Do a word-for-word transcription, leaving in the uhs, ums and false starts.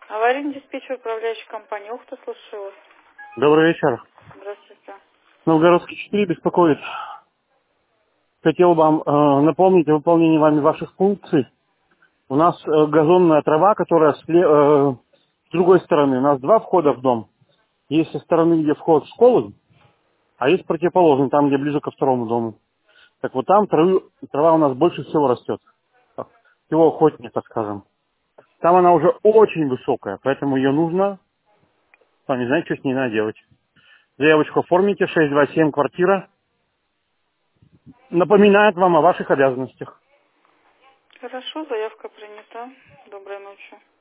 Аварийный диспетчер, управляющая компания Ухта, слушаю вас. Добрый вечер. Здравствуйте. Новгородский четыре беспокоит. Хотел вам э, напомнить о выполнении вами ваших функций. У нас э, газонная трава, которая с, ле- э, с другой стороны. У нас два входа в дом. Есть со стороны, где вход в школу, а есть противоположный, там, где ближе ко второму дому. Так вот там травы- трава у нас больше всего растет. Всего охотнее, так скажем. Там она уже очень высокая, поэтому ее нужно, сами знаете, что с ней надо делать. Заявочку оформите, шесть два семь, квартира. Напоминает вам о ваших обязанностях. Хорошо, заявка принята. Доброй ночи.